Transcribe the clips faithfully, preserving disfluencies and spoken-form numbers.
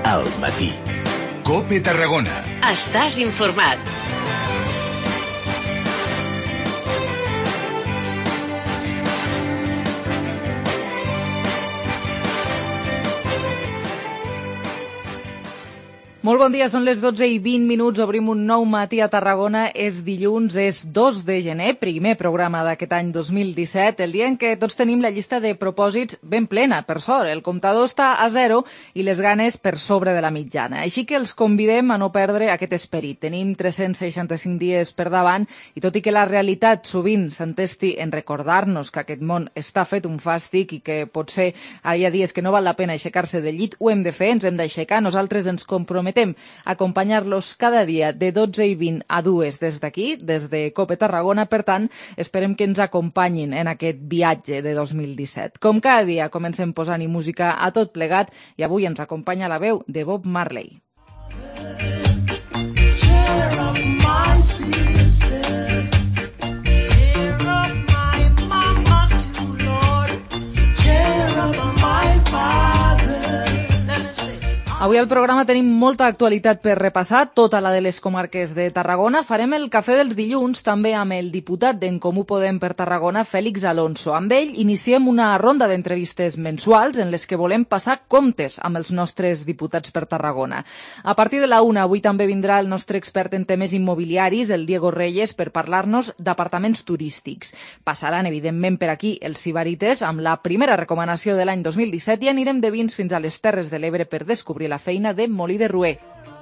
al matí. COPE Tarragona. Estàs informat. Molt bon dia, són les dotze i vint minuts, obrim un nou matí a Tarragona, és dilluns, és dos de gener, primer programa d'aquest any dos mil disset, el dia en què tots tenim la llista de propòsits ben plena, per sort, el comptador està a zero i les ganes per sobre de la mitjana, així que els convidem a no perdre aquest esperit. Tenim tres-cents seixanta-cinc dies per davant i tot i que la realitat sovint s'entesti en recordar-nos que aquest món està fet un fàstic i que potser hi ha dies que no val la pena aixecar-se del llit, ho hem de fer, ens hem d'aixecar, nosaltres ens comprometem acompanyar-los cada dia de dotze i vint a dues des d'aquí, des de COPE Tarragona. Per tant, esperem que ens acompanyin en aquest viatge de dos mil disset. Com cada dia, comencem posant-hi música a tot plegat i avui ens acompanya la veu de Bob Marley. Avui al programa tenim molta actualitat per repassar, tota la de les comarques de Tarragona. Farem el cafè dels dilluns també amb el diputat d'En Comú Podem per Tarragona, Fèlix Alonso. Amb ell iniciem una ronda d'entrevistes mensuals en les que volem passar comptes amb els nostres diputats per Tarragona. A partir de la una, avui també vindrà el nostre expert en temes immobiliaris, el Diego Reyes, per parlar-nos d'apartaments turístics. Passaran, evidentment, per aquí els Sibarites amb la primera recomanació de l'any dos mil disset i anirem de vins fins a les Terres de l'Ebre per descobrir la feina de Molí de Ruer.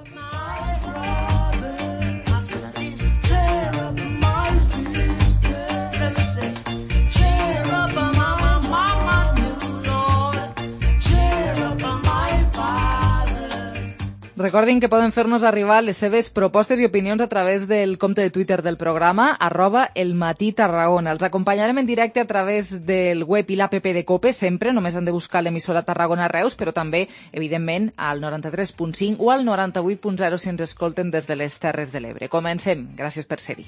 Recordin que poden fer-nos arribar les seves propostes i opinions a través del compte de Twitter del programa, arroba elmatí-tarragona. Els acompanyarem en directe a través del web i l'app de COPE, sempre, només han de buscar l'emissora Tarragona Reus, però també, evidentment, al noranta-tres punt cinc o al noranta-vuit punt zero si ens escolten des de les Terres de l'Ebre. Comencem. Gràcies per ser-hi.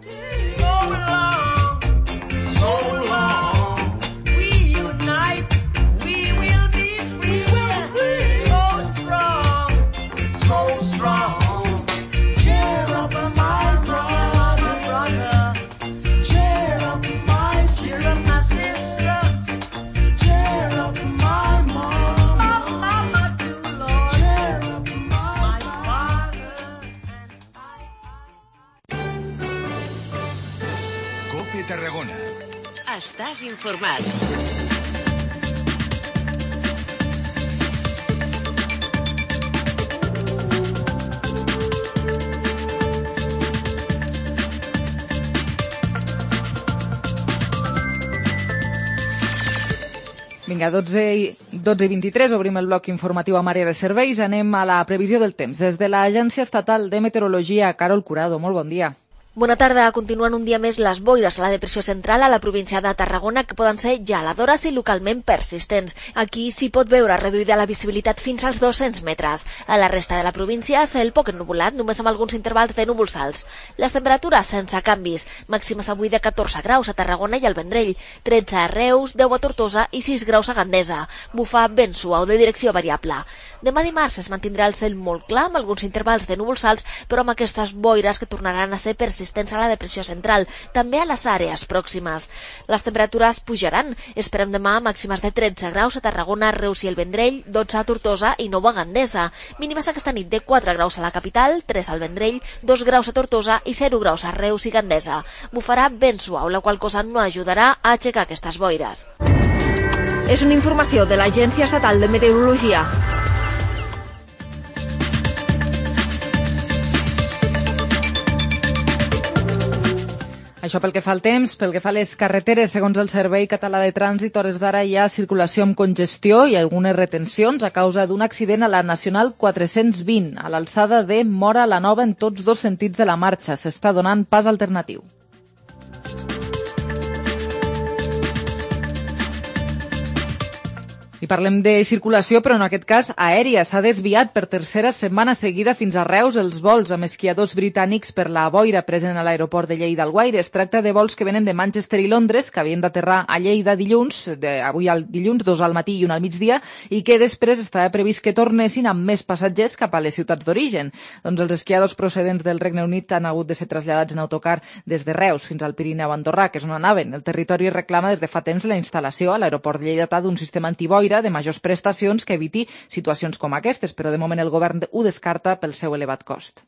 Tarragona. Estàs informat. Vinga, dotze i vint-i-tres, obrim el bloc informatiu amb àrea de serveis. Anem a la previsió del temps. Des de l'Agència Estatal de Meteorologia, Carol Curado, molt bon dia. Bona tarda. Continuen un dia més les boires a la depressió central a la província de Tarragona, que poden ser geladores i localment persistents. Aquí s'hi pot veure reduïda la visibilitat fins als dos-cents metres. A la resta de la província, cel poc ennuvolat, només amb alguns intervals de núvols alts. Les temperatures sense canvis. Màximes avui de catorze graus a Tarragona i al Vendrell, tretze a Reus, deu a Tortosa i sis graus a Gandesa. Bufa vent suau de direcció variable. Demà dimarts es mantindrà el cel molt clar, amb alguns intervals de núvols alts, però amb aquestes boires que tornaran a ser persistents a la depressió central, també a les àrees pròximes. Les temperatures pujaran. Esperem demà màximes de tretze graus a Tarragona, Reus i el Vendrell, dotze a Tortosa i nou a Gandesa. Mínimes aquesta nit de quatre graus a la capital, tres al Vendrell, dos graus a Tortosa i zero graus a Reus i Gandesa. Bufarà vent suau, la qual cosa no ajudarà a aixecar aquestes boires. És una informació de l'Agència Estatal de Meteorologia. Això pel que fa al temps, pel que fa a les carreteres, segons el Servei Català de Trànsit, hores d'ara hi ha circulació amb congestió i algunes retencions a causa d'un accident a la Nacional quatre-cents vint, a l'alçada de Móra la Nova en tots dos sentits de la marxa. S'està donant pas alternatiu. I parlem de circulació, però en aquest cas aèria. S'ha desviat per tercera setmana seguida fins a Reus els vols amb esquiadors britànics per la boira present a l'aeroport de Lleida-Alguaire. Es tracta de vols que venen de Manchester i Londres, que havien d'aterrar a Lleida dilluns, de, avui al dilluns, dos al matí i un al migdia, i que després estava previst que tornessin amb més passatgers cap a les ciutats d'origen. Doncs els esquiadors procedents del Regne Unit han hagut de ser traslladats en autocar des de Reus fins al Pirineu Andorrà, que és on anaven. El territori reclama des de fa temps la instal·lació a l'aeroport de Lleidatà d'un sistema antiboira de majors prestacions que eviti situacions com aquestes, però de moment el govern ho descarta pel seu elevat cost.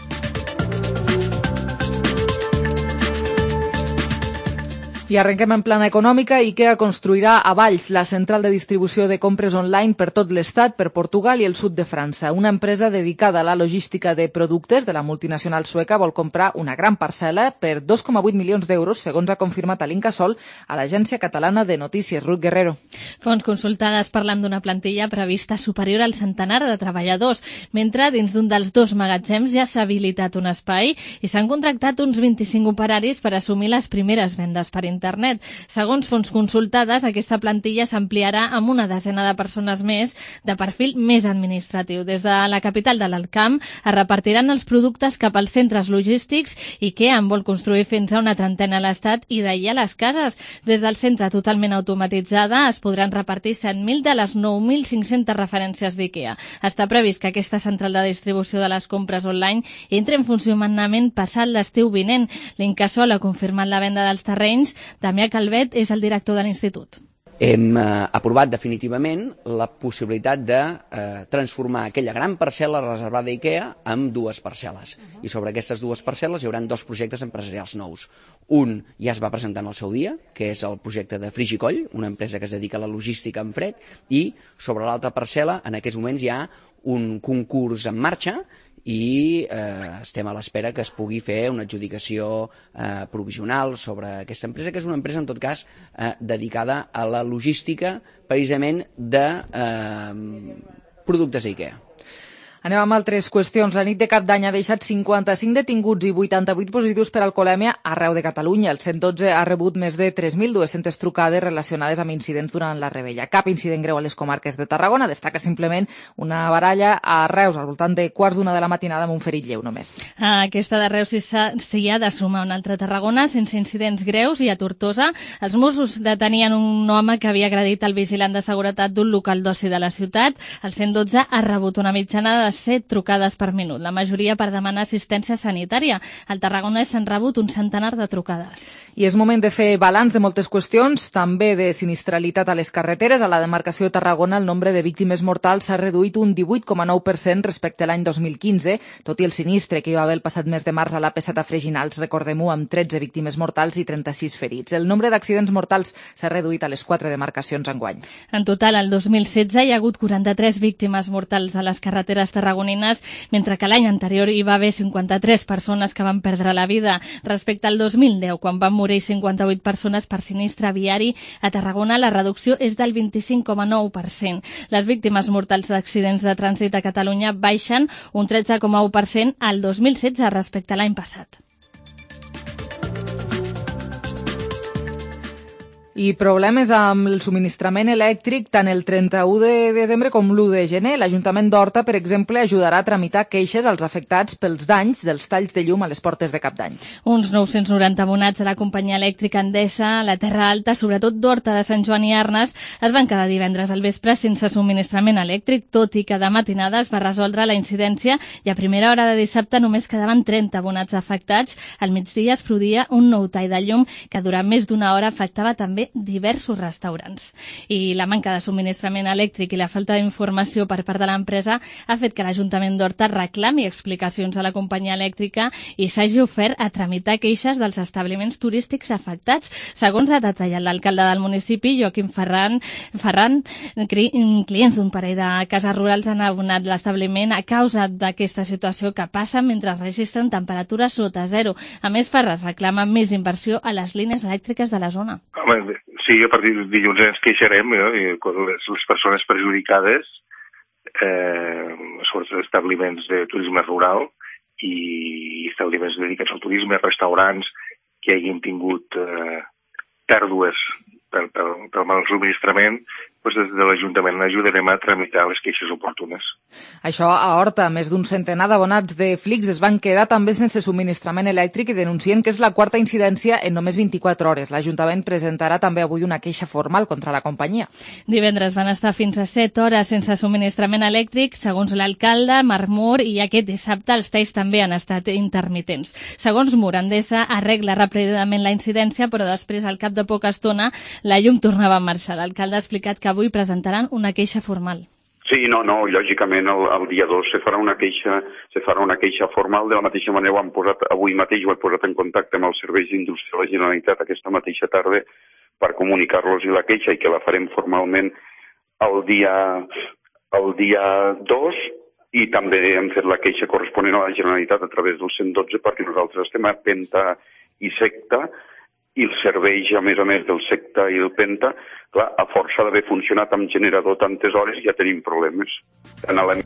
I arrenquem en plana econòmica. IKEA construirà a Valls la central de distribució de compres online per tot l'Estat, per Portugal i el sud de França. Una empresa dedicada a la logística de productes de la multinacional sueca vol comprar una gran parcel·la per dos coma vuit milions d'euros, segons ha confirmat a l'Incasòl a l'Agència Catalana de Notícies. Ruth Guerrero. Fons consultades parlant d'una plantilla prevista superior al centenar de treballadors, mentre dins d'un dels dos magatzems ja s'ha habilitat un espai i s'han contractat uns vint-i-cinc operaris per assumir les primeres vendes per internet. internet. Segons fonts consultades, aquesta plantilla s'ampliarà amb una desena de persones més de perfil més administratiu. Des de la capital de l'Alcamp es repartiran els productes cap als centres logístics i que en vol construir fins a una trentena a l'Estat i d'ahir a les cases. Des del centre totalment automatitzada es podran repartir set mil de les nou mil cinc-centes referències d'IKEA. Està previst que aquesta central de distribució de les compres online entri en funcionament passat l'estiu vinent. L'Incasòl ha confirmat la venda dels terrenys. Damià Calvet és el director de l'Institut. Hem eh, aprovat definitivament la possibilitat de eh, transformar aquella gran parcel·la reservada a IKEA en dues parcel·les. Uh-huh. I sobre aquestes dues parcel·les hi haurà dos projectes empresarials nous. Un ja es va presentar en el seu dia, que és el projecte de Frigicoll, una empresa que es dedica a la logística en fred, i sobre l'altra parcel·la en aquests moments hi ha un concurs en marxa i eh, estem a l'espera que es pugui fer una adjudicació eh, provisional sobre aquesta empresa, que és una empresa, en tot cas, eh, dedicada a la logística, precisament, de eh, productes IKEA. Anem amb altres qüestions. La nit de Cap d'Any ha deixat cinquanta-cinc detinguts i vuitanta-vuit positius per alcoholèmia arreu de Catalunya. El cent dotze ha rebut més de tres mil dues-centes trucades relacionades amb incidents durant la revetlla. Cap incident greu a les comarques de Tarragona. Destaca simplement una baralla a Reus al voltant de quarts d'una de la matinada amb un ferit lleu només. A aquesta de Reus s'hi ha de sumar una altra Tarragona sense incidents greus, i a Tortosa els Mossos detenien un home que havia agredit el vigilant de seguretat d'un local d'oci de la ciutat. El cent dotze ha rebut una mitjana de set trucades per minut, la majoria per demanar assistència sanitària. Al Tarragonès s'han rebut un centenar de trucades. I és moment de fer balanç de moltes qüestions, també de sinistralitat a les carreteres. A la demarcació de Tarragona el nombre de víctimes mortals s'ha reduït un divuit coma nou per cent respecte a l'any dos mil quinze, tot i el sinistre que hi va haver el passat mes de març a l'A P set a Freginals, recordem-ho, amb tretze víctimes mortals i trenta-sis ferits. El nombre d'accidents mortals s'ha reduït a les quatre demarcacions enguany. En total, el dos mil setze hi ha hagut quaranta-tres víctimes mortals a les carreteres tarragonines, mentre que l'any anterior hi va haver cinquanta-tres persones que van perdre la vida. Respecte al dos mil deu, quan van morir cinquanta-vuit persones per sinistre viari, a Tarragona la reducció és del vint-i-cinc coma nou per cent. Les víctimes mortals d'accidents de trànsit a Catalunya baixen un tretze coma u per cent al dos mil setze respecte a l'any passat. I problemes amb el subministrament elèctric tant el trenta-u de desembre com l'u de gener. L'Ajuntament d'Horta, per exemple, ajudarà a tramitar queixes als afectats pels danys dels talls de llum a les portes de Cap d'Any. Uns nou-cents noranta abonats de la companyia elèctrica Endesa, la Terra Alta, sobretot d'Horta, de Sant Joan i Arnes, es van quedar divendres al vespre sense subministrament elèctric, tot i que de matinada es va resoldre la incidència i a primera hora de dissabte només quedaven trenta abonats afectats. Al migdia es produïa un nou tall de llum que durant més d'una hora afectava també diversos restaurants. I la manca de subministrament elèctric i la falta d'informació per part de l'empresa ha fet que l'Ajuntament d'Horta reclami explicacions a la companyia elèctrica i s'hagi ofert a tramitar queixes dels establiments turístics afectats. Segons ha detallat l'alcalde del municipi, Joaquim Ferran, Ferran clients d'un parell de cases rurals han abonat l'establiment a causa d'aquesta situació que passa mentre registren temperatures sota zero. A més, Ferran reclama més inversió a les línies elèctriques de la zona. Home, sí, a partir de dilluns ens queixarem, eh, les, les persones perjudicades, eh, sobretot establiments de turisme rural i establiments dedicats al turisme, restaurants que hagin tingut eh, pèrdues per, per, per mal subministrament, doncs des de l'Ajuntament ajudarem a tramitar les queixes oportunes. Això a Horta, més d'un centenar d'abonats de Flix es van quedar també sense subministrament elèctric i denuncien que és la quarta incidència en només vint-i-quatre hores. L'Ajuntament presentarà també avui una queixa formal contra la companyia. Divendres van estar fins a set hores sense subministrament elèctric, segons l'alcalde, Marc Mur, i aquest dissabte els talls també han estat intermitents. Segons Mur, Endesa arregla ràpidament la incidència, però després, al cap de poca estona, la llum tornava a marxar. L'alcalde ha explicat que avui presentaran una queixa formal. Sí, no, no, lògicament el, el dia dos se farà una queixa, se farà una queixa formal. De la mateixa manera ho han posat, avui mateix ho he posat en contacte amb els serveis d'indústria de la Generalitat aquesta mateixa tarda per comunicar-los la queixa i que la farem formalment el dia, el dia dos, i també hem fet la queixa corresponent a la Generalitat a través del cent dotze perquè nosaltres estem a Penta i Secta i els serveis, a més a més del Secta i el Penta, clar, a força d'haver funcionat amb generador tantes hores ja tenim problemes. En la...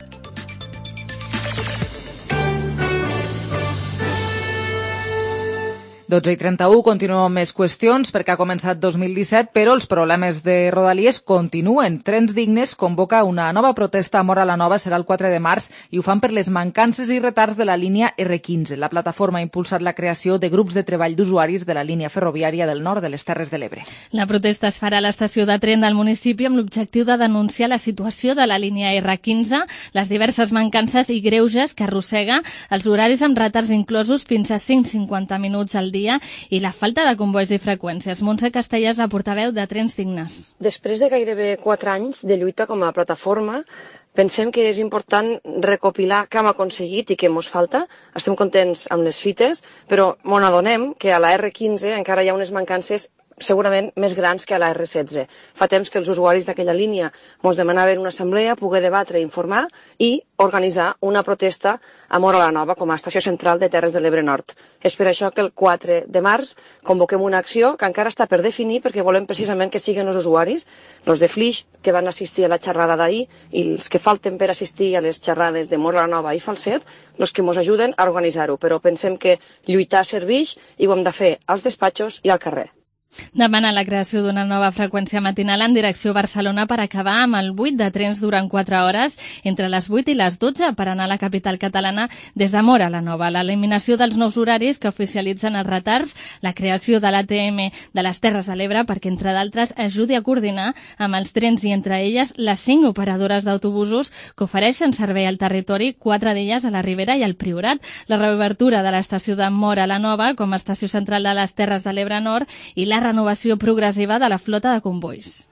dotze i trenta-u, continuem amb més qüestions perquè ha començat dos mil disset, però els problemes de Rodalies continuen. Trens Dignes convoca una nova protesta a Móra la Nova, serà el quatre de març, i ho fan per les mancances i retards de la línia erre quinze. La plataforma ha impulsat la creació de grups de treball d'usuaris de la línia ferroviària del nord de les Terres de l'Ebre. La protesta es farà a l'estació de tren del municipi amb l'objectiu de denunciar la situació de la línia erre quinze, les diverses mancances i greuges que arrossega, els horaris amb retards inclosos fins a cent cinquanta minuts al dia i la falta de convois i freqüències. Montse Castellà és la portaveu de Trens Dignes. Després de gairebé quatre anys de lluita com a plataforma, pensem que és important recopilar què hem aconseguit i què ens falta. Estem contents amb les fites, però ens adonem que a la erre quinze encara hi ha unes mancances segurament més grans que a la erre setze. Fa temps que els usuaris d'aquella línia ens demanaven una assemblea, poder debatre i informar i organitzar una protesta a Móra la Nova com a estació central de Terres de l'Ebre Nord. És per això que el quatre de març convoquem una acció que encara està per definir perquè volem precisament que siguin els usuaris, els de Flix, que van assistir a la xerrada d'ahir i els que falten per assistir a les xerrades de Móra la Nova i Falset, els que ens ajuden a organitzar-ho. Però pensem que lluitar serveix i ho hem de fer als despatxos i al carrer. Demana la creació d'una nova freqüència matinal en direcció a Barcelona per acabar amb el buit de trens durant quatre hores entre les vuit i les dotze per anar a la capital catalana des de Móra la Nova. L'eliminació dels nous horaris que oficialitzen els retards, la creació de l'A T M de les Terres de l'Ebre perquè, entre d'altres, ajudi a coordinar amb els trens i entre elles les cinc operadores d'autobusos que ofereixen servei al territori, quatre d'elles a la Ribera i al Priorat, la reobertura de l'estació de Móra la Nova com a estació central de les Terres de l'Ebre Nord i la renovació progressiva de la flota de convois.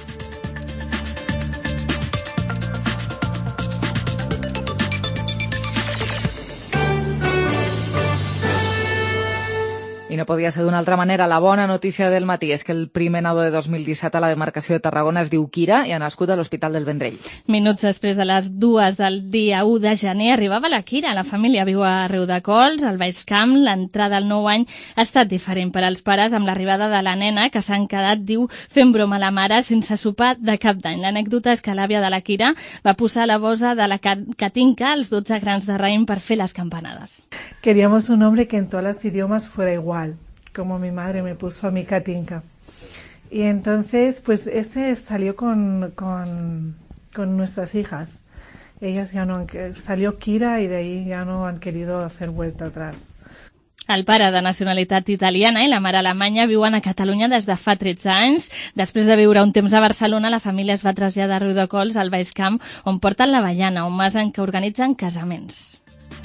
I no podia ser d'una altra manera. La bona notícia del matí és que el primer nadó de dos mil disset a la demarcació de Tarragona es diu Kira i ha nascut a l'Hospital del Vendrell. Minuts després de les dues del dia u de gener arribava la Kira. La família viu a Riudecols, al Baix Camp. L'entrada al nou any ha estat diferent per als pares amb l'arribada de la nena, que s'han quedat, diu, fent broma a la mare sense sopar de cap d'any. L'anècdota és que l'àvia de la Kira va posar la bosa de la Katinka als dotze grans de raïm per fer les campanades. Queríamos un nombre que en todos los idiomas fuera igual, como mi madre me puso a mi Katinka. Y entonces, pues este salió con, con, con nuestras hijas. Ellas ya no han, salió Kira y de ahí ya no han querido hacer vuelta atrás. El pare de nacionalitat italiana i la mare alemanya viuen a Catalunya des de fa tretze anys. Després de viure un temps a Barcelona, la família es va traslladar a Riudecols, al Baix Camp, on porten l'Avellana, un mas en què organitzen casaments.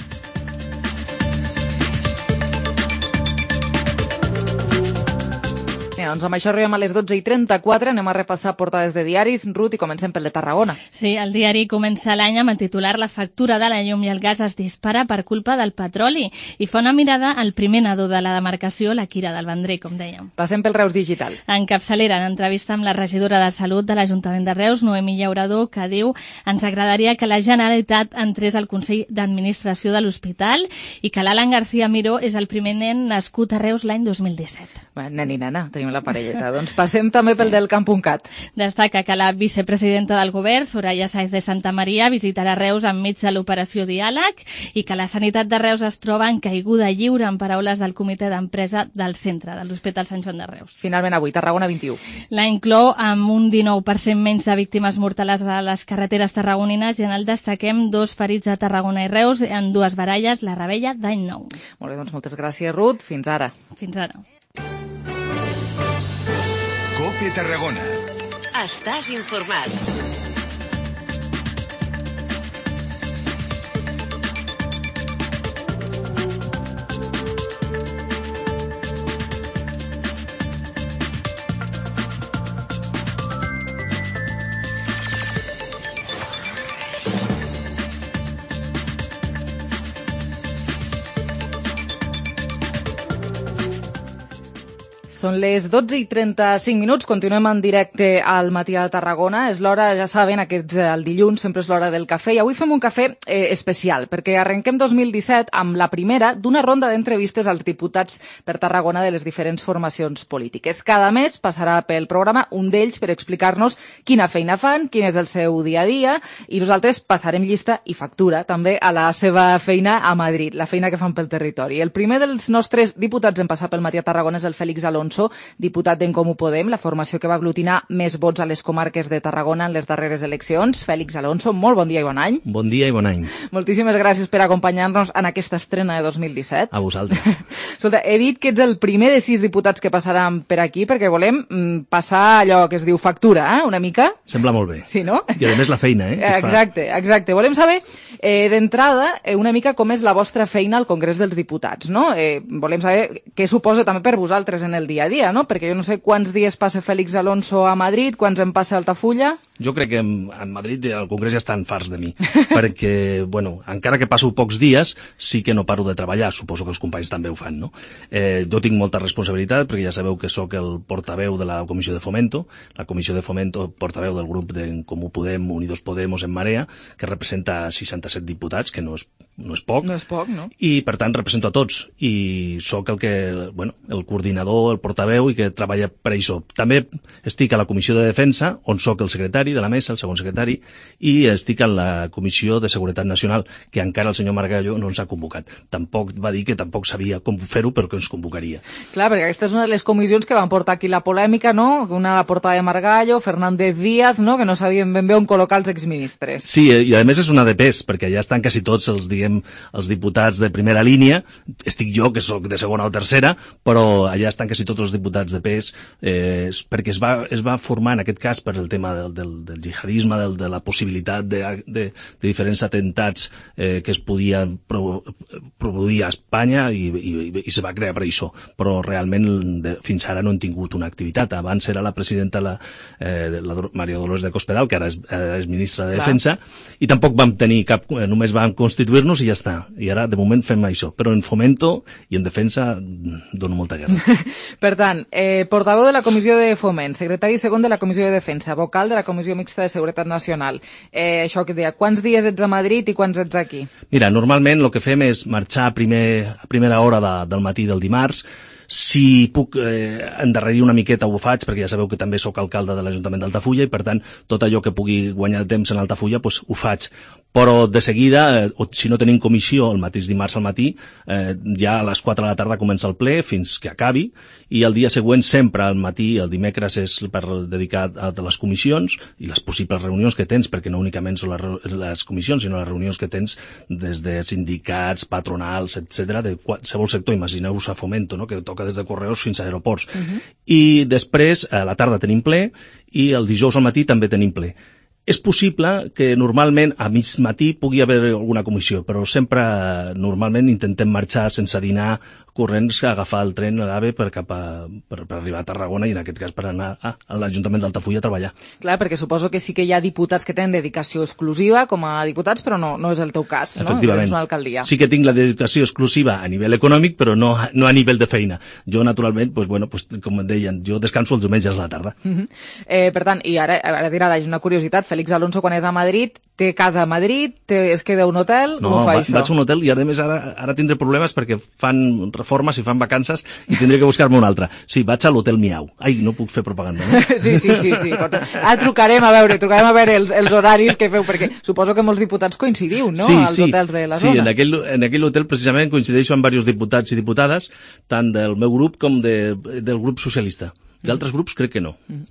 Bé, doncs amb això arribem a les dotze i trenta-quatre, anem a repassar portades de diaris. Ruth, i comencem pel de Tarragona. Sí, el diari comença l'any amb el titular "La factura de la llum i el gas es dispara per culpa del petroli" i fa una mirada al primer nadó de la demarcació, la Kira del Vendrell, com dèiem. Passem pel Reus Digital. En capçalera, en entrevista amb la regidora de Salut de l'Ajuntament de Reus, Noemí Llaurador, que diu: "Ens agradaria que la Generalitat entrés al Consell d'Administració de l'Hospital i que l'Alan García Miró és el primer nen nascut a Reus l'any dos mil disset. Bé, nen i nena, tenim la parelleta. Doncs passem també pel del camp.cat. Destaca que la vicepresidenta del govern, Soraya Sáez de Santa Maria, visitarà Reus enmig de l'operació Diàleg i que la sanitat de Reus es troba en caiguda lliure, en paraules del comitè d'empresa del centre, de l'Hospital Sant Joan de Reus. Finalment avui, Tarragona vint-i-u. La inclou amb un dinou per cent menys de víctimes mortals a les carreteres tarragonines i en el destaquem dos ferits a Tarragona i Reus en dues baralles, la Rebella d'any nou. Molt bé, doncs moltes gràcies, Ruth. Fins ara. Fins ara. COPE Tarragona. Estàs informat. Són les dotze i trenta-cinc minuts, continuem en directe al Matí de Tarragona. És l'hora, ja saben, aquest, el dilluns sempre és l'hora del cafè, i avui fem un cafè eh, especial, perquè arrenquem dos mil disset amb la primera d'una ronda d'entrevistes als diputats per Tarragona de les diferents formacions polítiques. Cada mes passarà pel programa un d'ells per explicar-nos quina feina fan, quin és el seu dia a dia, i nosaltres passarem llista i factura també a la seva feina a Madrid, la feina que fan pel territori. El primer dels nostres diputats en passar pel Matí de Tarragona és el Fèlix Alonso, diputat d'En Comú Podem, la formació que va aglutinar més vots a les comarques de Tarragona en les darreres eleccions. Fèlix Alonso, molt bon dia i bon any. Bon dia i bon any. Moltíssimes gràcies per acompanyar-nos en aquesta estrena de dos mil disset. A vosaltres. Escolta, he dit que ets el primer de sis diputats que passaran per aquí perquè volem mm, passar allò que es diu factura, eh? Una mica. Sembla molt bé. Sí, no? I a més la feina, eh? Exacte, exacte. Volem saber, eh, d'entrada, eh, una mica com és la vostra feina al Congrés dels Diputats, no? Eh, volem saber què suposa també per vosaltres en el dia a dia, no? Perquè jo no sé quants dies passa Fèlix Alonso a Madrid, quants en passa a Altafulla. Jo crec que en, en Madrid al Congrés ja estan farts de mi, perquè, bueno, encara que passo pocs dies, sí que no paro de treballar, suposo que els companys també ho fan, no? Eh, jo tinc molta responsabilitat, perquè ja sabeu que sóc el portaveu de la Comissió de Fomento, la Comissió de Fomento, portaveu del grup d'En Comú Podem, Unidos Podemos en Marea, que representa seixanta-set diputats, que no és, no és poc. No és poc, no? I, per tant, represento a tots, i sóc el que, bueno, el coordinador, el portaveu, i que treballa per això. També estic a la Comissió de Defensa, on sóc el secretari de la mesa, el segon secretari, i estic a la Comissió de Seguretat Nacional, que encara el senyor Margallo no ens ha convocat. Tampoc va dir que tampoc sabia com fer-ho, però que ens convocaria. Clar, perquè aquesta és una de les comissions que van portar aquí la polèmica, no? Una la portava de Margallo, Fernández Díaz, no? Que no sabien ben bé on col·locar els exministres. Sí, i a més és una de pes, perquè ja estan quasi tots els, diguem, els diputats de primera línia. Estic jo, que sóc de segona o tercera, però allà estan quasi tots els diputats de pes, eh, perquè es va, es va formar en aquest cas per el tema del, del del jihadisme, del, de la possibilitat de, de, de diferents atentats eh, que es podien pro, produir a Espanya i, i, i se va crear per això, però realment de, fins ara no han tingut una activitat. Abans era la presidenta la, eh, la Maria Dolores de Cospedal, que ara és, ara és ministra de Clar. Defensa, i tampoc vam tenir cap, només vam constituir-nos i ja està. I ara de moment fem això, però en Fomento i en Defensa dono molta guerra. Per tant, eh, portaveu de la Comissió de Foment, secretari segon de la Comissió de Defensa, vocal de la Comissió Mixta de Seguretat Nacional. Eh, això que deia, quants dies ets a Madrid i quants ets aquí? Mira, normalment el que fem és marxar a, primer, a primera hora de, del matí del dimarts. Si puc eh, endarrerir una miqueta ho faig, perquè ja sabeu que també sóc alcalde de l'Ajuntament d'Altafulla i, per tant, tot allò que pugui guanyar temps en Altafulla, pues, ho faig. Però de seguida, eh, o si no tenim comissió el mateix dimarts al matí, eh, ja a les quatre de la tarda comença el ple fins que acabi, i el dia següent sempre al matí, el dimecres és per dedicat a les comissions i les possibles reunions que tens, perquè no únicament són les, les comissions, sinó les reunions que tens des de sindicats, patronals, etcètera, de qualsevol sector. Imagineu-vos a Fomento, no?, que toca des de correus fins a aeroports. Uh-huh. I després, a la tarda tenim ple, i el dijous al matí també tenim ple. És possible que normalment a mig matí pugui haver alguna comissió, però sempre normalment intentem marxar sense dinar corrents, agafar el tren a l'AVE per, cap a, per, per arribar a Tarragona i en aquest cas per anar a, a l'Ajuntament d'Altafulla a treballar. Clar, perquè suposo que sí que hi ha diputats que tenen dedicació exclusiva com a diputats, però no, no és el teu cas, no? Efectivament. És una alcaldia. Sí que tinc la dedicació exclusiva a nivell econòmic, però no, no a nivell de feina. Jo, naturalment, pues, bueno, pues, com em deien, jo descanso els diumenges a la tarda. Uh-huh. eh, per tant, i ara, ara dirà una curiositat, Fèlix Alonso, quan és a Madrid, té casa a Madrid, té, es queda a un hotel, no, com ho fa va, això? vaig a un hotel i a més ara, ara tindré problemes perquè fan reformes i fan vacances i tindré que buscar-me un altre. Sí, vaig a l'hotel Miau. Ai, no puc fer propaganda, no? Sí, sí, sí, sí. Ara trucarem a veure, trucarem a veure els, els horaris que feu, perquè suposo que molts diputats coincidiu, no?, sí, als sí. hotels de la sí, zona. Sí, en aquell, en aquell hotel precisament coincideixo amb diversos diputats i diputades, tant del meu grup com de, del grup socialista. D'altres grups crec que no.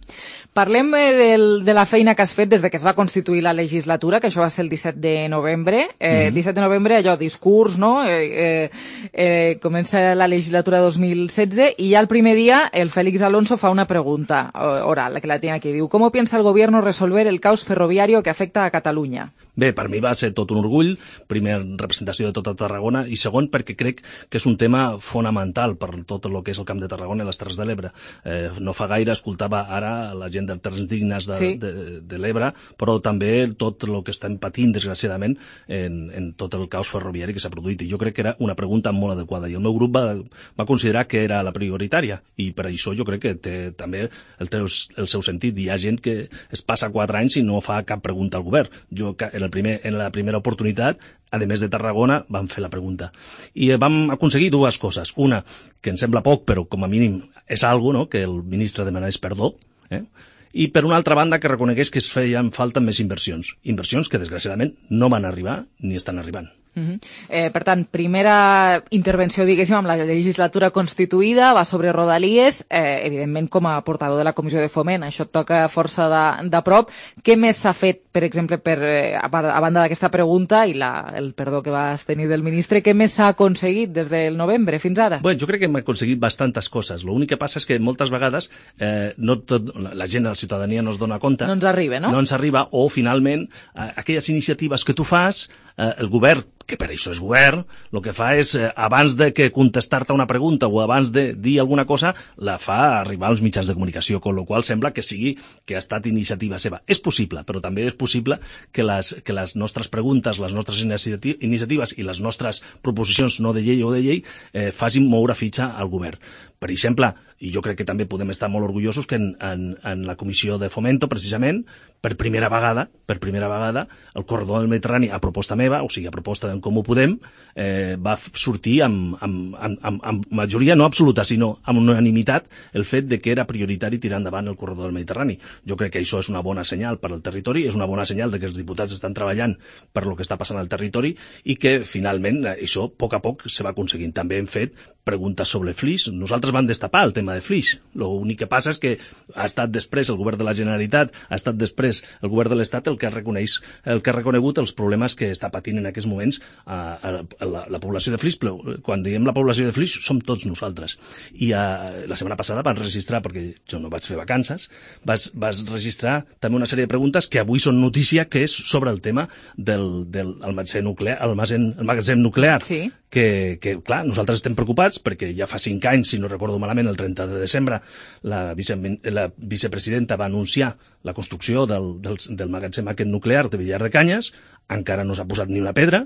Parlem eh, del, de la feina que has fet des de que es va constituir la legislatura, que això va ser el disset de novembre. Eh, mm-hmm. disset de novembre, allò, discurs, no? Eh, eh, eh, comença la legislatura dos mil setze i ja el primer dia el Félix Alonso fa una pregunta oral, que la tiene aquí. Diu, ¿cómo piensa el gobierno resolver el caos ferroviario que afecta a Catalunya? Bé, per mi va ser tot un orgull, primer en representació de tota Tarragona i segon perquè crec que és un tema fonamental per tot el que és el Camp de Tarragona i les Terres de l'Ebre. Eh, no fa gaire escoltava ara la gent de Terres Dignes de, sí. de, de l'Ebre, però també tot el que estem patint, desgraciadament, en, en tot el caos ferroviari que s'ha produït. I jo crec que era una pregunta molt adequada i el meu grup va, va considerar que era la prioritària i per això jo crec que té també el, teus, el seu sentit. Hi ha gent que es passa quatre anys i no fa cap pregunta al govern. Jo, en, el primer, en la primera oportunitat, a més de Tarragona, vam fer la pregunta. I vam aconseguir dues coses. Una, que em sembla poc, però com a mínim és algo, no?, que el ministre demanés perdó, eh? I per una altra banda que reconegués que es feien falta més inversions. Inversions que, desgraciadament, no van arribar ni estan arribant. Uh-huh. eh, per tant, primera intervenció, diguéssim, amb la legislatura constituïda, va sobre Rodalies, eh, evidentment com a portaveu de la Comissió de Foment, això et toca força de, de prop. Què més s'ha fet, per exemple, per, eh, a, a banda d'aquesta pregunta i la, el perdó que vas tenir del ministre, què més s'ha aconseguit des del novembre fins ara? Bueno, jo crec que hem aconseguit bastantes coses. L'únic que passa és que moltes vegades eh, no tot, la gent, la ciutadania no es dona compte. No ens arriba, no? No ens arriba, o finalment, eh, aquelles iniciatives que tu fas, eh, el govern, que per això és govern, el que fa és, eh, abans de que contestar-te una pregunta o abans de dir alguna cosa, la fa arribar als mitjans de comunicació, con lo qual sembla que sigui que ha estat iniciativa seva. És possible, però també és possible que les, que les nostres preguntes, les nostres iniciati- iniciatives i les nostres proposicions no de llei o de llei eh, facin moure fitxa al govern. Per exemple, i jo crec que també podem estar molt orgullosos que en, en, en la Comissió de Fomento, precisament, per primera vegada, per primera vegada, el corredor del Mediterrani, a proposta meva, o sigui, a proposta d'en Comú Podem, eh, va sortir amb, amb, amb, amb, amb majoria no absoluta, sinó amb unanimitat, el fet de que era prioritari tirar endavant el corredor del Mediterrani. Jo crec que això és una bona senyal per al territori, és una bona senyal de que els diputats estan treballant per lo que està passant al territori i que, finalment, això, a poc a poc, se va aconseguint. També hem fet preguntes sobre Flix. Nosaltres vam destapar el tema de Flix. L'únic que passa és que ha estat després el govern de la Generalitat, ha estat després el govern de l'Estat el que reconeix, el que ha reconegut els problemes que està patint en aquests moments a, a, a la, la població de Flix. Però quan diem la població de Flix som tots nosaltres. I a, la setmana passada van registrar, perquè jo no vaig fer vacances, vas, vas registrar també una sèrie de preguntes que avui són notícia, que és sobre el tema del, del el magatzem nuclear, el magatzem, el magatzem nuclear. Sí. Que, que, clar, nosaltres estem preocupats perquè ja fa cinc anys, si no recordo malament, el trenta de desembre, la, vice, la vicepresidenta va anunciar la construcció del, del, del magatzem aquest nuclear de Villar de Canyes, encara no s'ha posat ni una pedra,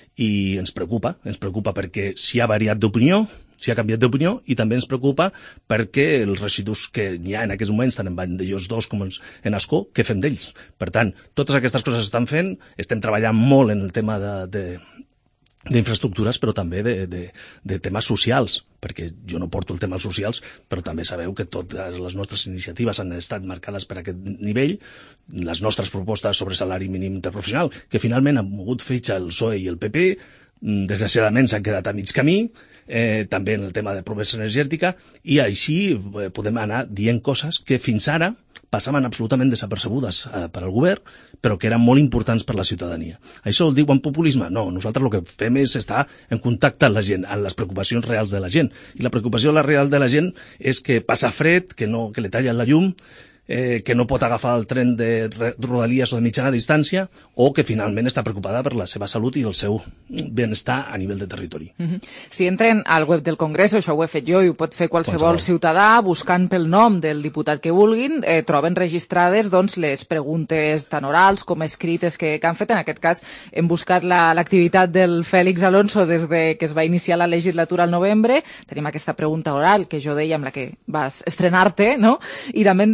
i ens preocupa, ens preocupa perquè s'hi ha variat d'opinió, s'hi ha canviat d'opinió, i també ens preocupa perquè els residus que n'hi ha en aquests moments, tant en Vandellós dos com en Ascó, què fem d'ells? Per tant, totes aquestes coses s'estan fent, estem treballant molt en el tema de, de d'infraestructures, però també de, de, de temes socials, perquè jo no porto el tema dels socials, però també sabeu que totes les nostres iniciatives han estat marcades per aquest nivell, les nostres propostes sobre salari mínim interprofessional, que finalment han mogut fitxa el P S O E i el P P, desgraciadament s'han quedat a mig camí, eh, també en el tema de pobresa energètica, i així eh, podem anar dient coses que fins ara passaven absolutament desapercebudes eh, per al govern, però que eren molt importants per la ciutadania. Això el diuen populisme? No, nosaltres el que fem és estar en contacte amb la gent, amb les preocupacions reals de la gent. I la preocupació real de la gent és que passa fred, que, no, que li tallen la llum, eh, que no pot agafar el tren de Rodalies o de mitjana distància, o que finalment està preocupada per la seva salut i el seu benestar a nivell de territori. Mm-hmm. Si entren al web del Congrés, això ho he fet jo i ho pot fer qualsevol, qualsevol. ciutadà, buscant pel nom del diputat que vulguin, eh, troben registrades doncs, les preguntes tant orals com escrites que, que han fet. En aquest cas hem buscat l'activitat la, del Félix Alonso des de que es va iniciar la legislatura al novembre. Tenim aquesta pregunta oral que jo deia amb la que vas estrenar-te, no? I també després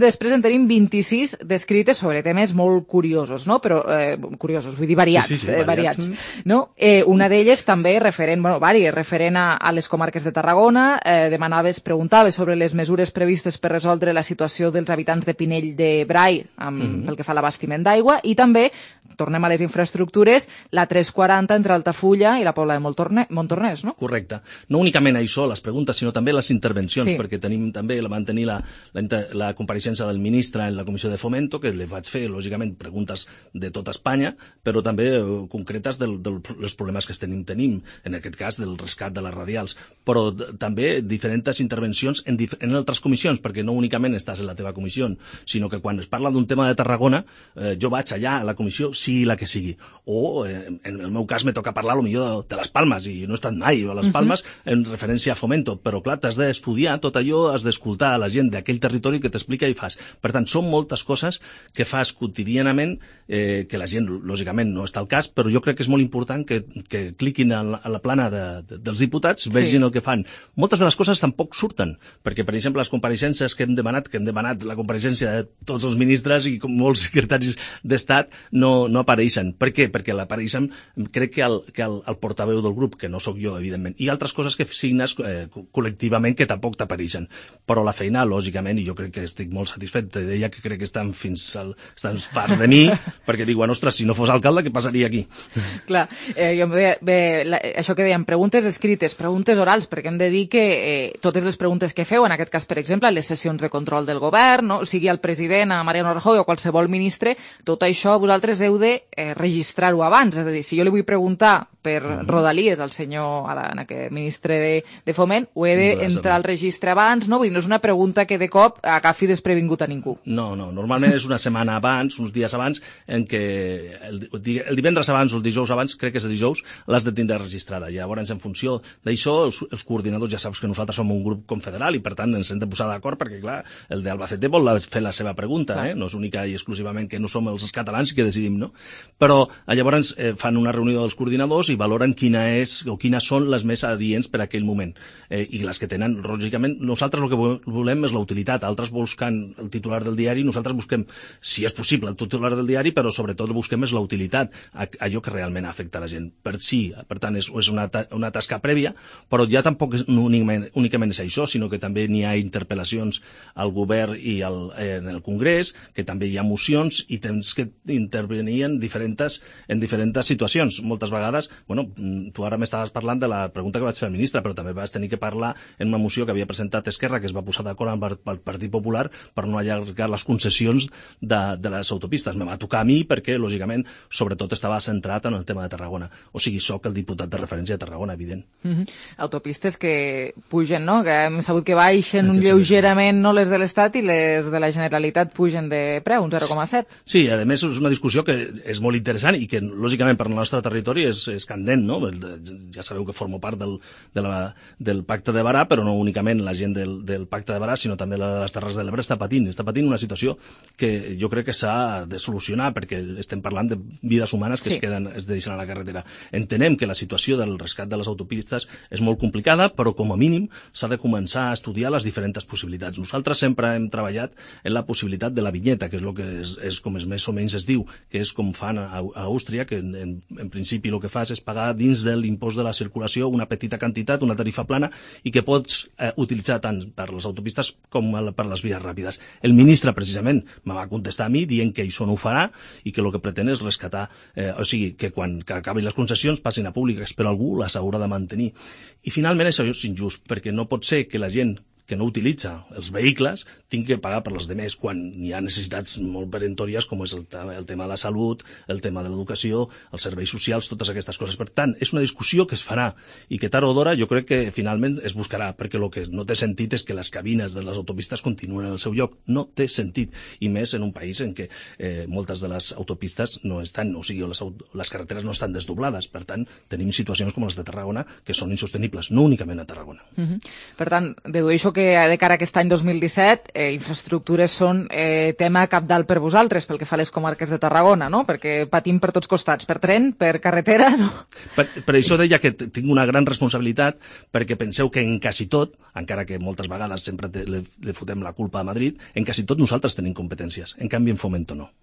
en tenim vint-i-sis descrites sobre temes molt curiosos, no? Però, eh, curiosos, vull dir variats, sí, sí, sí, eh, variats. variats, no? Eh, una d'elles també referent, bueno, vari, referent a, a les comarques de Tarragona, eh, demanaves, preguntaves sobre les mesures previstes per resoldre la situació dels habitants de Pinell de Brai amb, mm-hmm. pel que fa a l'abastiment d'aigua, i també, tornem a les infraestructures, la tres quaranta entre Altafulla i la Pobla de Montorne, Montornès, no? Correcte. No únicament això, les preguntes, sinó també les intervencions, sí. perquè tenim també, van tenir la, la, la compareixença del ministre en la Comissió de Fomento, que li vaig fer, lògicament, preguntes de tota Espanya, però també eh, concretes dels del, dels problemes que tenim, tenim, en aquest cas del rescat de les radials, però també diferents intervencions en, dif en altres comissions, perquè no únicament estàs en la teva comissió, sinó que quan es parla d'un tema de Tarragona, eh, jo vaig allà a la comissió, sigui la que sigui. O, eh, en el meu cas, me toca parlar millor de, de les Palmes, i no he estat mai a les Palmes, uh-huh. en referència a Fomento, però clar, t'has d'estudiar tot allò, has d'escoltar a la gent d'aquell territori que t'explica i fas. Per tant, són moltes coses que fas quotidianament, eh, que la gent, lògicament, no està al cas, però jo crec que és molt important que, que cliquin a la, a la plana de, de, dels diputats, vegin sí. el que fan. Moltes de les coses tampoc surten, perquè, per exemple, les compareixences que hem demanat, que hem demanat la compareixença de tots els ministres i molts secretaris d'Estat, no, no apareixen. Per què? Perquè l'apareixen, crec que el, que el, el portaveu del grup, que no sóc jo, evidentment, i altres coses que signes eh, col·lectivament que tampoc t'apareixen. Però la feina, lògicament, i jo crec que estic molt satisfet, te deia que crec que estan fins al, estan farts de mi, perquè dic, bueno, ostres, si no fos alcalde, què passaria aquí? Clar, eh, jo bé, bé, la, això que dèiem, preguntes escrites, preguntes orals, perquè hem de dir que eh, totes les preguntes que feu, en aquest cas, per exemple, les sessions de control del govern, no? O sigui al president, a Mariano Rajoy o qualsevol ministre, tot això vosaltres heu de eh, registrar-ho abans. És a dir, si jo li vull preguntar per Rodalies al senyor, a la, a aquest ministre de, de Foment, ho he d'entrar al registre abans, no? Vull dir, no és una pregunta que de cop agafi desprevingut a ningú. No, no, normalment és una setmana abans, uns dies abans, en què el, el divendres abans o el dijous abans, crec que és el dijous, l'has de tindre registrada. Llavors, en funció d'això, els, els coordinadors, ja saps que nosaltres som un grup confederal i, per tant, ens hem de posar d'acord perquè, clar, el d'Albacete vol fer la seva pregunta, eh? No és única i exclusivament que no som els catalans que decidim, no? Però llavors eh, fan una reunió dels coordinadors i valoren quina és o quines són les més adients per a aquell moment. Eh, I les que tenen, lògicament, nosaltres el que volem és la utilitat. Altres busquen el titular del diari, nosaltres busquem, si és possible, el titular del diari, però sobretot busquem és la utilitat, allò que realment afecta la gent. Per si, per tant, és, és una, una tasca prèvia, però ja tampoc és, no únicament, únicament és això, sinó que també n'hi ha interpel·lacions al govern i al, eh, en el Congrés, que també hi ha mocions i tens que intervenir en diferents, en diferents situacions. Moltes vegades, bueno, tu ara m'estaves parlant de la pregunta que vaig fer al ministre, però també vas tenir que parlar en una moció que havia presentat Esquerra, que es va posar d'acord amb el Partit Popular per no allargar les concessions de, de les autopistes. Me va tocar a mi perquè, lògicament, sobretot estava centrat en el tema de Tarragona. O sigui, sóc el diputat de referència de Tarragona, evident. Mm-hmm. Autopistes que pugen, no? Que hem sabut que baixen un lleugerament, no les de l'Estat, i les de la Generalitat pugen de preu, un zero coma set. Sí, a més és una discussió que és molt interessant i que, lògicament, per al nostre territori és, és candent, no? Ja sabeu que formo part del, de la, del Pacte de Barà, però no únicament la gent del, del Pacte de Barà, sinó també la de les Terres de l'Ebre està patint. Està patint una situació que jo crec que s'ha de solucionar, perquè estem parlant de vides humanes que sí. es queden, es deixen a la carretera. Entenem que la situació del rescat de les autopistes és molt complicada, però com a mínim s'ha de començar a estudiar les diferents possibilitats. Nosaltres sempre hem treballat en la possibilitat de la vinyeta, que és el que és, és com és més o menys es diu, que és com fan a, a Àustria, que en, en, en principi el que fas és pagar dins de l'impost de la circulació una petita quantitat, una tarifa plana, i que pots eh, utilitzar tant per les autopistes com per les vies ràpides. El ministre, precisament, me va contestar a mi dient que això no ho farà i que el que pretén és rescatar, eh, o sigui, que quan que acabin les concessions passin a públiques, però algú les haurà de mantenir. I finalment això és injust, perquè no pot ser que la gent que no utilitza els vehicles tingui que pagar per les demés quan hi ha necessitats molt peremptòries com és el, el tema de la salut, el tema de l'educació, els serveis socials, totes aquestes coses. Per tant, és una discussió que es farà i que tard o d'hora jo crec que finalment es buscarà, perquè el que no té sentit és que les cabines de les autopistes continuen en el seu lloc. No té sentit, i més en un país en què eh, moltes de les autopistes no estan, o sigui, les, les carreteres no estan desdoblades. Per tant, tenim situacions com les de Tarragona que són insostenibles, no únicament a Tarragona. Mm-hmm. Per tant, dedueixo suposo que de cara a aquest any dos mil disset eh, infraestructures són eh, tema cabdal per vosaltres pel que fa a les comarques de Tarragona, no? Perquè patim per tots costats, per tren, per carretera, no? Per, per això deia que tinc una gran responsabilitat, perquè penseu que en quasi tot, encara que moltes vegades sempre te, le, le fotem la culpa a Madrid, en quasi tot nosaltres tenim competències, en canvi en Fomento no.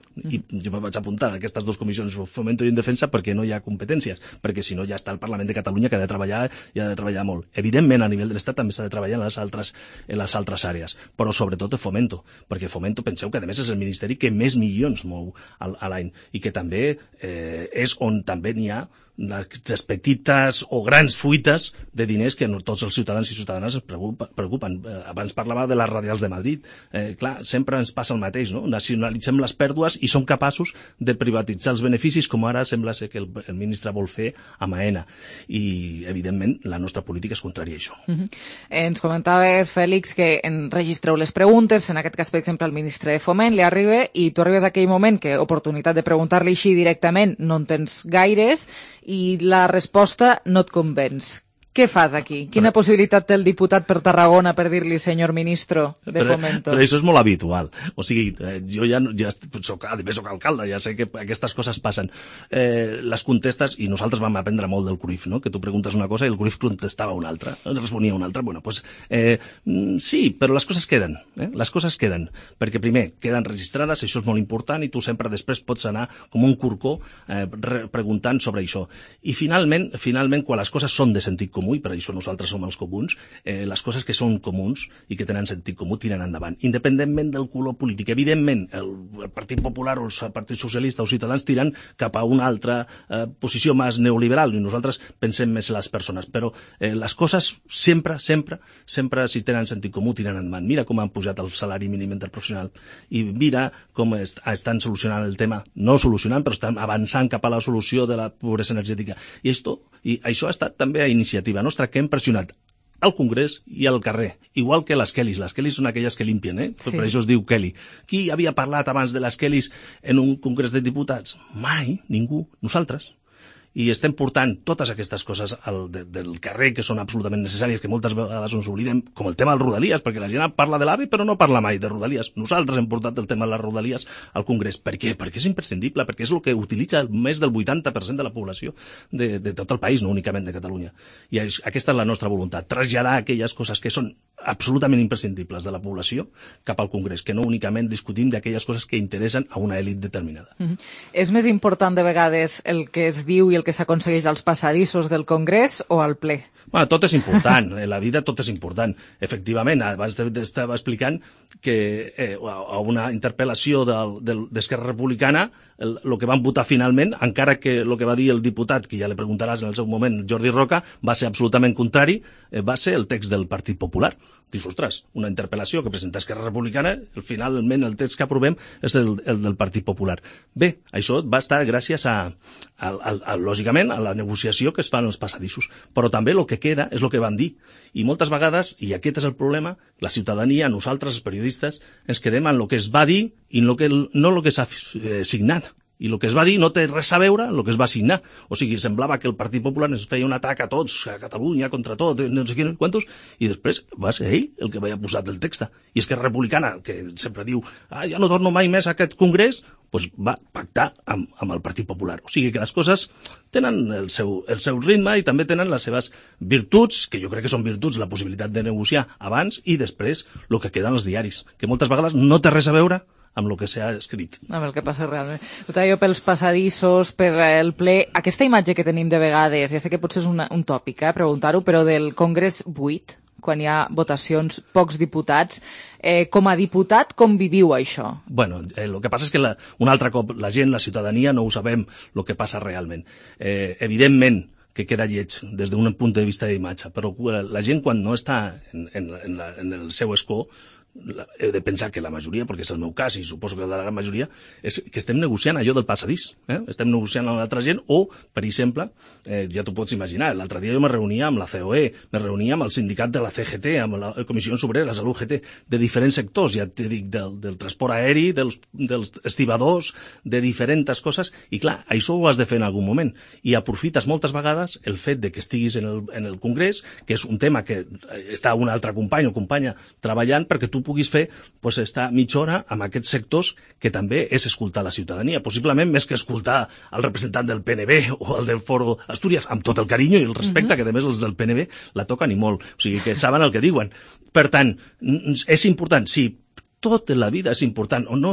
I jo me vaig apuntar a aquestes dues comissions, Fomento i en Defensa, perquè no hi ha competències, perquè si no ja està el Parlament de Catalunya, que ha de treballar i ha de treballar molt. Evidentment, a nivell de l'Estat també s'ha de treballar en les altres, en les altres àrees, però sobretot en Fomento, perquè Fomento, penseu que a més és el ministeri que més milions mou a l'any i que també eh, és on també n'hi ha les petites o grans fuites de diners que no tots els ciutadans i ciutadanes es preocupen. Abans parlava de les radials de Madrid. Eh, clar, sempre ens passa el mateix, no? Nacionalitzem les pèrdues i som capaços de privatitzar els beneficis, com ara sembla ser que el, el ministre vol fer amb AENA. I, evidentment, la nostra política és contrària a això. Uh-huh. eh, ens comentaves, Fèlix, que enregistreu les preguntes, en aquest cas, per exemple, el ministre de Foment li arriba i tu arribes a aquell moment que oportunitat de preguntar-li així directament no en tens gaires i la resposta no et convenç. Què fas aquí? Quina però, possibilitat té el diputat per Tarragona per dir-li senyor ministro de però, Fomento? Però això és molt habitual. O sigui, eh, jo ja, ja soc, a més soc alcalde, ja sé que aquestes coses passen. Eh, les contestes, i nosaltres vam aprendre molt del Cruyff, no? Que tu preguntes una cosa i el Cruyff contestava una altra, responia una altra. Bueno, pues, eh, sí, però les coses queden. Eh? Les coses queden. Perquè primer, queden registrades, això és molt important, i tu sempre després pots anar com un corcó eh, preguntant sobre això. I finalment, finalment, quan les coses són de sentit comú, comú, i per això nosaltres som els comuns, eh, les coses que són comuns i que tenen sentit comú tiren endavant, independentment del color polític. Evidentment, el, el Partit Popular o el Partit Socialista o Ciutadans tiren cap a una altra eh, posició més neoliberal, i nosaltres pensem més en les persones, però eh, les coses sempre, sempre, sempre, si tenen sentit comú, tiren endavant. Mira com han pujat el salari mínim interprofessional i mira com est estan solucionant el tema, no solucionant, però estan avançant cap a la solució de la pobresa energètica. I, esto, i això ha estat també a iniciativa nostra, que hem pressionat al Congrés i al carrer, igual que les Kellys. Les Kellys són aquelles que limpien, eh? Sí. Per això es diu Kelly. Qui havia parlat abans de les Kellys en un Congrés de Diputats? Mai, ningú, nosaltres. I estem portant totes aquestes coses al, de, del carrer, que són absolutament necessàries, que moltes vegades ens oblidem, com el tema dels Rodalies, perquè la gent parla de l'AVE però no parla mai de Rodalies. Nosaltres hem portat el tema de les Rodalies al Congrés. Per què? Perquè és imprescindible, perquè és el que utilitza més del vuitanta per cent de la població de, de tot el país, no únicament de Catalunya. I aquesta és la nostra voluntat, traslladar aquelles coses que són absolutament imprescindibles de la població cap al Congrés, que no únicament discutim d'aquelles coses que interessen a una elit determinada. Mm-hmm. És més important de vegades el que es diu i el que s'aconsegueix als passadissos del Congrés o al ple? Bueno, tot és important, en la vida tot és important. Efectivament, abans estava explicant que eh, a una interpel·lació d'Esquerra Republicana el, el que van votar finalment, encara que el que va dir el diputat, que ja li preguntaràs en el seu moment, Jordi Roca, va ser absolutament contrari, eh, va ser el text del Partit Popular. Dius, ostres, una interpel·lació que presenta Esquerra Republicana, el, finalment el text que aprovem és el, el del Partit Popular. Bé, això va estar gràcies a, a, a, a, lògicament, a la negociació que es fan els passadissos, però també el que queda és el que van dir. I moltes vegades, i aquest és el problema, la ciutadania, nosaltres, els periodistes, ens quedem en el que es va dir i en lo que, no el que s'ha eh, signat. I el que es va dir no té res a veure amb el que es va signar. O sigui, semblava que el Partit Popular ens feia un atac a tots, a Catalunya, contra tot, no sé quins quantos, i després va ser ell el que havia posat el text. I és que Republicana, que sempre diu ah, ja no torno mai més a aquest congrés, doncs va pactar amb, amb el Partit Popular. O sigui que les coses tenen el seu, el seu ritme i també tenen les seves virtuts, que jo crec que són virtuts, la possibilitat de negociar abans i després el que queda en els diaris, que moltes vegades no té res a veure amb el que s'ha escrit. Amb el que passa realment. Tot allò pels passadissos, per el ple... Aquesta imatge que tenim de vegades, ja sé que potser és una, un tòpic, eh, preguntar-ho, però del Congrés buit, quan hi ha votacions, pocs diputats, eh, com a diputat, com viviu això? Bueno, eh, el que passa és que la, un altre cop la gent, la ciutadania, no ho sabem el que passa realment. Eh, evidentment, que queda lleig des d'un punt de vista d'imatge, però la gent quan no està en, en, en, la, en el seu escó he de pensar que la majoria, perquè és el meu cas i suposo que la gran majoria, és que estem negociant allò del passadís. Eh? Estem negociant amb l'altra gent o, per exemple, eh, ja t'ho pots imaginar, l'altre dia jo me reunia amb la C O E, me reunia amb el sindicat de la C G T, amb la Comissió Obrera, la U G T, de diferents sectors, ja t'he dit, del, del transport aeri, dels, dels estibadors, de diferents coses, i clar, això ho has de fer en algun moment. I aprofites moltes vegades el fet de que estiguis en el, en el Congrés, que és un tema que està un altre company o companya treballant perquè tu puguis fer pues, estar mitja hora amb aquests sectors que també és escoltar la ciutadania, possiblement més que escoltar el representant del P N B o el del Foro Astúries, amb tot el carinyo i el respecte, uh-huh. que a més els del P N B la toquen i molt, o sigui que saben el que diuen. Per tant, és important, sí, tot en la vida és important, o no